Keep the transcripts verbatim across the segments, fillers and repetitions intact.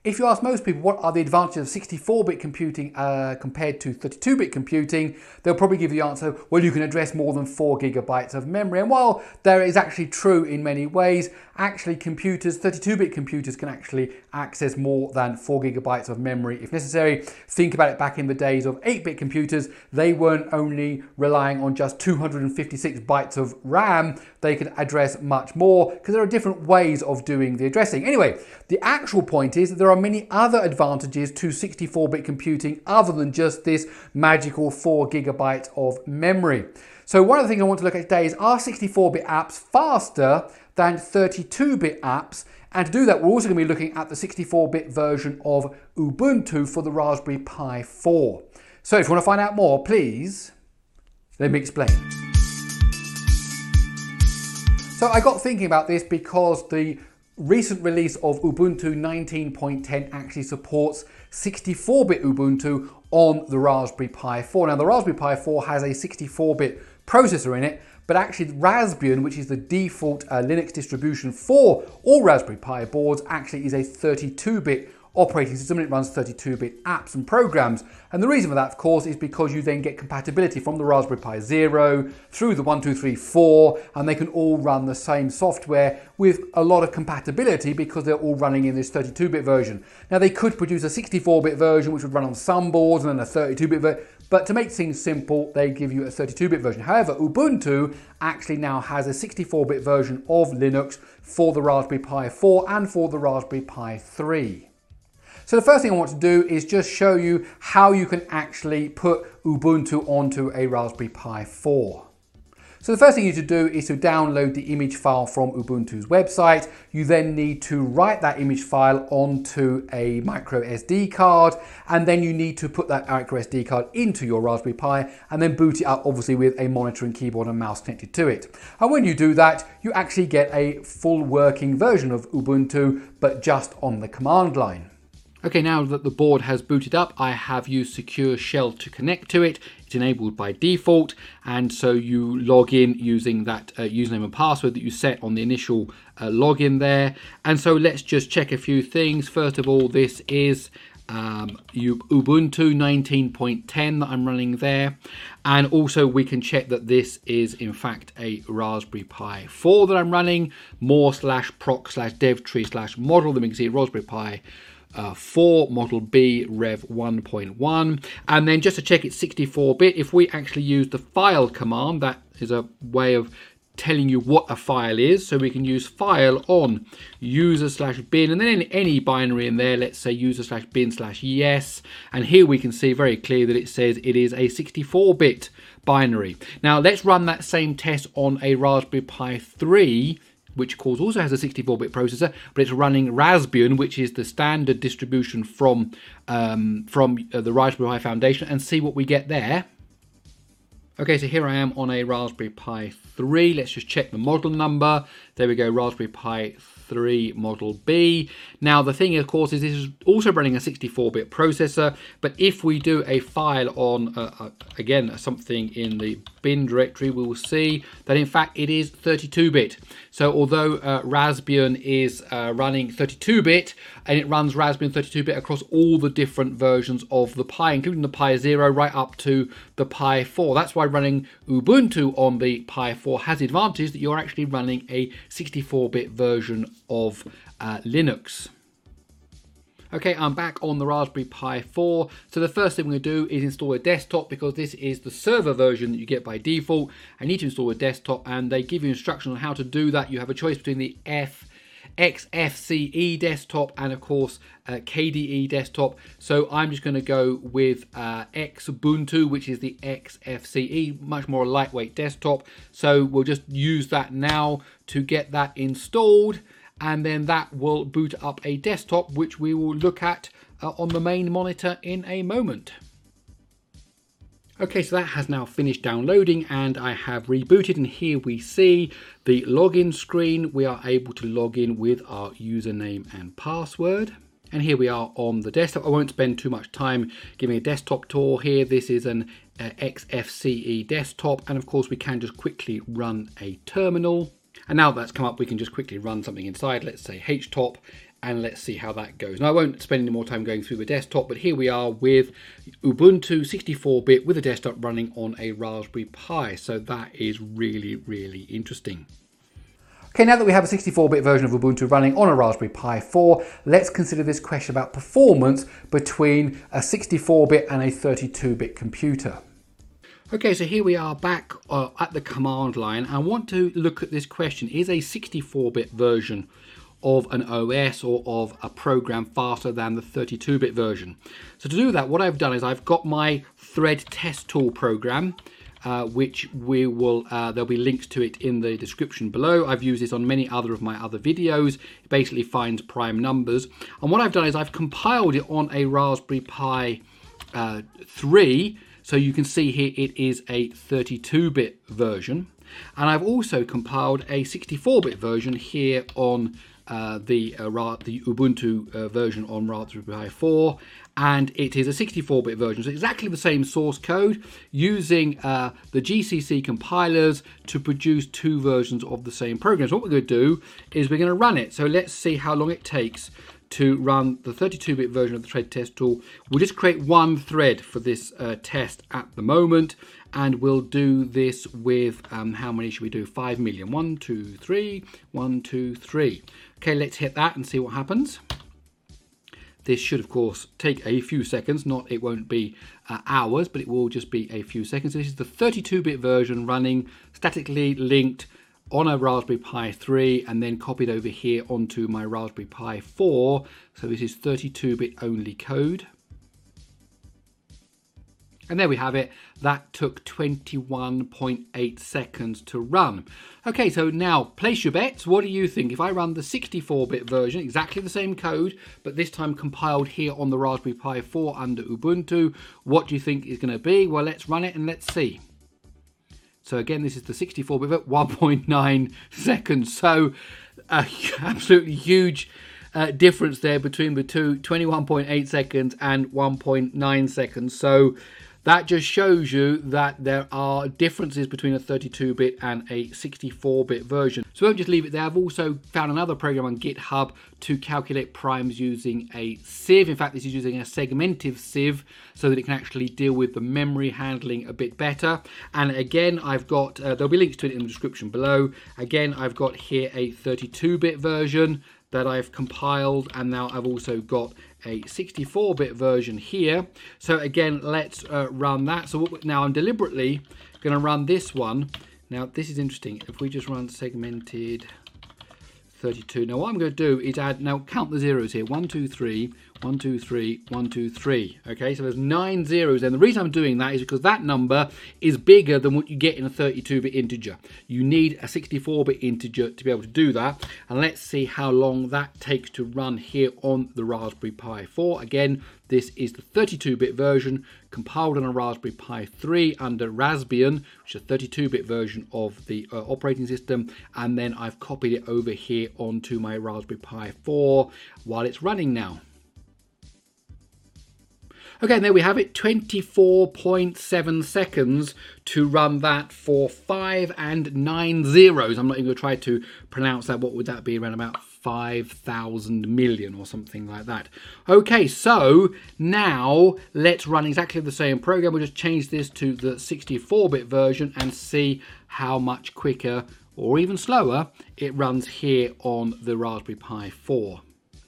If you ask most people what are the advantages of sixty-four bit computing uh, compared to thirty-two bit computing, they'll probably give you the answer, well, you can address more than four gigabytes of memory. And while that is actually true in many ways, actually computers, thirty-two bit computers can actually access more than four gigabytes of memory if necessary. Think about it, back in the days of eight bit computers, they weren't only relying on just two hundred fifty-six bytes of RAM, they could address much more because there are different ways of doing the addressing. Anyway, the actual point is that there are many other advantages to sixty-four bit computing other than just this magical four gigabytes of memory. So one of the things I want to look at today is, are sixty-four bit apps faster than thirty-two bit apps? And to do that, we're also going to be looking at the sixty-four bit version of Ubuntu for the Raspberry Pi four. So if you want to find out more, please let me explain. So I got thinking about this because the recent release of Ubuntu nineteen point ten actually supports sixty-four bit Ubuntu on the Raspberry Pi four. Now the Raspberry Pi four has a sixty-four bit processor in it, but actually Raspbian, which is the default uh, Linux distribution for all Raspberry Pi boards, actually is a thirty-two bit operating system, and it runs thirty-two bit apps and programs. And the reason for that, of course, is because you then get compatibility from the Raspberry Pi Zero through the one, two, three, four, and they can all run the same software with a lot of compatibility because they're all running in this thirty-two bit version. Now they could produce a sixty-four bit version which would run on some boards and then a thirty-two bit version, but to make things simple, they give you a thirty-two bit version. However, Ubuntu actually now has a sixty-four bit version of Linux for the Raspberry Pi four and for the Raspberry Pi three. So the first thing I want to do is just show you how you can actually put Ubuntu onto a Raspberry Pi four. So the first thing you need to do is to download the image file from Ubuntu's website. You then need to write that image file onto a micro S D card, and then you need to put that micro S D card into your Raspberry Pi and then boot it up, obviously with a monitoring keyboard and mouse connected to it. And when you do that, you actually get a full working version of Ubuntu, but just on the command line. Okay, now that the board has booted up, I have used Secure Shell to connect to it. It's enabled by default, and so you log in using that uh, username and password that you set on the initial uh, login there. And so let's just check a few things. First of all, this is um, Ubuntu nineteen point ten that I'm running there. And also we can check that this is in fact a Raspberry Pi four that I'm running, more slash proc slash dev tree slash model. Then we can see Raspberry Pi Uh, four model B rev one point one, and then just to check it's sixty-four bit, if we actually use the file command, that is a way of telling you what a file is. So we can use file on user slash bin and then any binary in there, let's say user slash bin slash yes, and here we can see very clear that it says it is a sixty-four bit binary. Now let's run that same test on a Raspberry Pi three, which of course also has a sixty-four bit processor, but it's running Raspbian, which is the standard distribution from, um, from uh, the Raspberry Pi Foundation, and see what we get there. Okay, so here I am on a Raspberry Pi three. Let's just check the model number. There we go, Raspberry Pi three model B. Now the thing of course is this is also running a sixty-four bit processor, but if we do a file on uh, uh, again something in the bin directory, we will see that in fact it is thirty-two bit. So although uh, Raspbian is uh, running thirty-two bit, and it runs Raspbian thirty-two bit across all the different versions of the Pi, including the Pi Zero right up to the Pi four. That's why running Ubuntu on the Pi four has the advantage that you're actually running a sixty-four bit version of uh, Linux. Okay, I'm back on the Raspberry Pi four. So the first thing we're going to do is install a desktop, because this is the server version that you get by default. I need to install a desktop, and they give you instructions on how to do that. You have a choice between the F X F C E desktop and of course uh, K D E desktop. So I'm just going to go with uh, Xubuntu, which is the X F C E, much more lightweight desktop. So we'll just use that now to get that installed, and then that will boot up a desktop which we will look at uh, on the main monitor in a moment. Okay, so that has now finished downloading and I have rebooted, and here we see the login screen. We are able to log in with our username and password. And here we are on the desktop. I won't spend too much time giving a desktop tour here. This is an uh, X F C E desktop, and of course we can just quickly run a terminal. And now that's come up, we can just quickly run something inside, let's say htop, and let's see how that goes. Now, I won't spend any more time going through the desktop, but here we are with Ubuntu sixty-four bit with a desktop running on a Raspberry Pi. So that is really, really interesting. Okay, now that we have a sixty-four bit version of Ubuntu running on a Raspberry Pi four, let's consider this question about performance between a sixty-four bit and a thirty-two bit computer. Okay, so here we are back uh, at the command line. I want to look at this question. Is a sixty-four bit version of an O S or of a program faster than the thirty-two bit version? So to do that, what I've done is I've got my thread test tool program, Uh, which we will, uh, there'll be links to it in the description below. I've used this on many other of my other videos. It basically finds prime numbers. And what I've done is I've compiled it on a Raspberry Pi uh, three. So you can see here it is a thirty-two bit version. And I've also compiled a sixty-four bit version here on uh, the, uh, the Ubuntu uh, version on Raspberry Pi four. And it is a sixty-four bit version. So exactly the same source code, using uh, the G C C compilers to produce two versions of the same program. So what we're going to do is we're going to run it. So let's see how long it takes to run the thirty-two bit version of the thread test tool. We'll just create one thread for this uh, test at the moment. And we'll do this with, um, how many should we do? five million. One, two, three, one, two, three. Okay, let's hit that and see what happens. This should, of course, take a few seconds. Not, it won't be uh, hours, but it will just be a few seconds. This is the thirty-two bit version running statically linked on a Raspberry Pi three and then copied over here onto my Raspberry Pi four. So this is thirty-two bit only code. And there we have it. That took twenty-one point eight seconds to run. Okay, so now place your bets. What do you think? If I run the sixty-four bit version, exactly the same code, but this time compiled here on the Raspberry Pi four under Ubuntu, what do you think is going to be? Well, let's run it and let's see. So again, this is the sixty-four bit, one point nine seconds. So uh, absolutely huge uh, difference there between the two, twenty-one point eight seconds and one point nine seconds. So that just shows you that there are differences between a thirty-two bit and a sixty-four bit version. So I won't just leave it there. I've also found another program on GitHub to calculate primes using a sieve. In fact, this is using a segmentive sieve so that it can actually deal with the memory handling a bit better. And again, I've got, uh, there'll be links to it in the description below. Again, I've got here a thirty-two bit version that I've compiled, and now I've also got a sixty-four bit version here. So again, let's uh, run that. So what, now I'm deliberately going to run this one. Now this is interesting. If we just run segmented thirty-two. Now what I'm going to do is add, now count the zeros here. One, two, three, one, two, three, one, two, three. Okay, so there's nine zeros. And the reason I'm doing that is because that number is bigger than what you get in a thirty-two bit integer. You need a sixty-four bit integer to be able to do that. And let's see how long that takes to run here on the Raspberry Pi four. Again, this is the thirty-two bit version compiled on a Raspberry Pi three under Raspbian, which is a thirty-two bit version of the uh, operating system. And then I've copied it over here onto my Raspberry Pi four while it's running now. Okay, and there we have it, twenty-four point seven seconds to run that for five and nine zeros. I'm not even going to try to pronounce that. What would that be? Around about five thousand million or something like that. Okay, so now let's run exactly the same program. We'll just change this to the sixty-four bit version and see how much quicker or even slower it runs here on the Raspberry Pi four.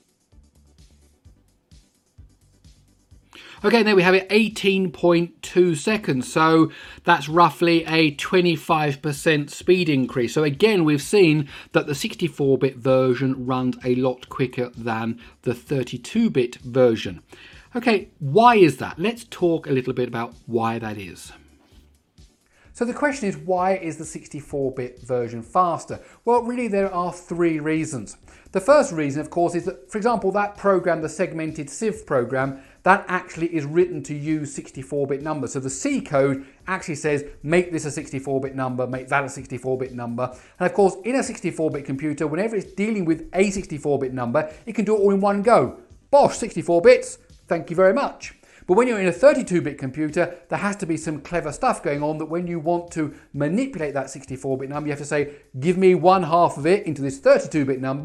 Okay, and there we have it, eighteen point two seconds. So that's roughly a twenty-five percent speed increase. So again, we've seen that the sixty-four bit version runs a lot quicker than the thirty-two bit version. Okay, why is that? Let's talk a little bit about why that is. So the question is, why is the sixty-four bit version faster? Well, really there are three reasons. The first reason, of course, is that, for example, that program, the segmented sieve program, that actually is written to use sixty-four bit numbers. So the C code actually says, make this a sixty-four bit number, make that a sixty-four bit number. And of course, in a sixty-four bit computer, whenever it's dealing with a sixty-four bit number, it can do it all in one go. Bosh, sixty-four bits, thank you very much. But when you're in a thirty-two bit computer, there has to be some clever stuff going on that when you want to manipulate that sixty-four bit number, you have to say, give me one half of it into this thirty-two bit number.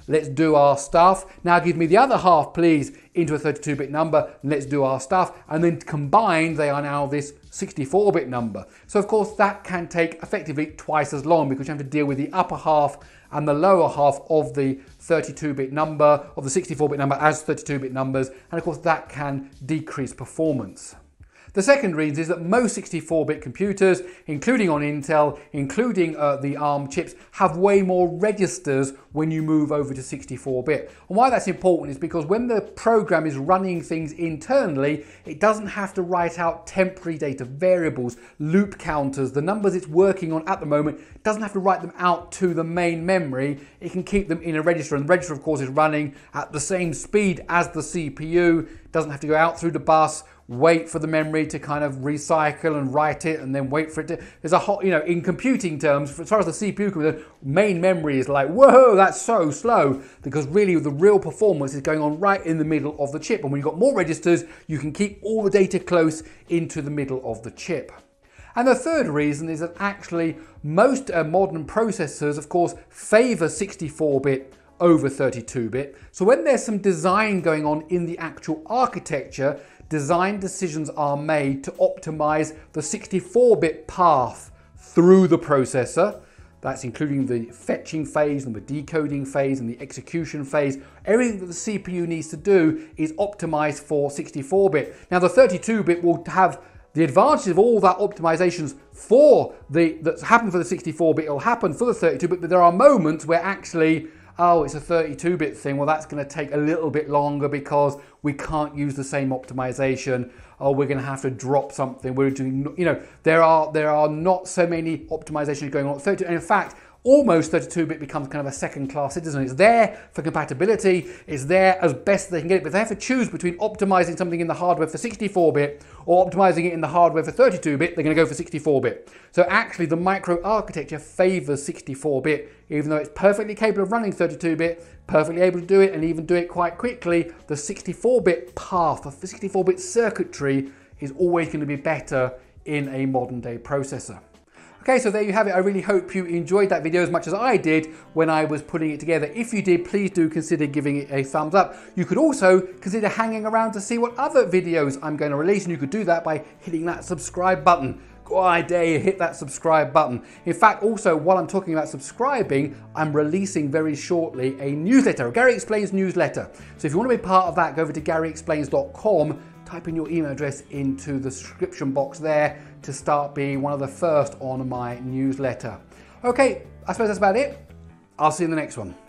let's do our stuff. Now give me the other half, please, into a thirty-two bit number, let's do our stuff. And then combined, they are now this sixty-four bit number. So of course, that can take effectively twice as long because you have to deal with the upper half and the lower half of the thirty-two bit number, of the sixty-four bit number as thirty-two bit numbers. And of course, that can decrease performance. The second reason is that most sixty-four bit computers, including on Intel, including uh, the ARM chips, have way more registers when you move over to sixty-four bit. And why that's important is because when the program is running things internally, it doesn't have to write out temporary data, variables, loop counters, the numbers it's working on at the moment, it doesn't have to write them out to the main memory. It can keep them in a register, and the register, of course, is running at the same speed as the C P U. It doesn't have to go out through the bus, wait for the memory to kind of recycle and write it, and then wait for it to, there's a whole, you know, in computing terms, as far as the C P U goes, main memory is like, whoa, that's so slow, because really the real performance is going on right in the middle of the chip. And when you've got more registers, you can keep all the data close into the middle of the chip. And the third reason is that actually most uh, modern processors, of course, favor sixty-four bit over thirty-two bit. So when there's some design going on in the actual architecture, design decisions are made to optimize the sixty-four bit path through the processor. That's including the fetching phase and the decoding phase and the execution phase. Everything that the C P U needs to do is optimized for sixty-four bit. Now the thirty-two bit will have the advantage of all that optimizations for the that's happened for the sixty-four bit, it'll happen for the thirty-two bit, but there are moments where actually, oh, it's a thirty-two bit thing. Well, that's going to take a little bit longer because we can't use the same optimization. Oh, we're going to have to drop something. We're doing, you know, there are there are not so many optimizations going on at thirty-two. And in fact, almost thirty-two bit becomes kind of a second-class citizen. It's there for compatibility. It's there as best they can get it. But they have to choose between optimizing something in the hardware for sixty-four bit or optimizing it in the hardware for thirty-two bit. They're going to go for sixty-four bit. So actually, the microarchitecture favors sixty-four bit, even though it's perfectly capable of running thirty-two bit, perfectly able to do it, and even do it quite quickly. The sixty-four bit path, the sixty-four bit circuitry is always going to be better in a modern day processor. Okay, so there you have it. I really hope you enjoyed that video as much as I did when I was putting it together. If you did, please do consider giving it a thumbs up. You could also consider hanging around to see what other videos I'm going to release, and you could do that by hitting that subscribe button. Oh, I dare you hit that subscribe button. In fact, also, while I'm talking about subscribing, I'm releasing very shortly a newsletter, a Gary Explains newsletter. So if you want to be part of that, go over to gary explains dot com, type in your email address into the description box there to start being one of the first on my newsletter. Okay, I suppose that's about it. I'll see you in the next one.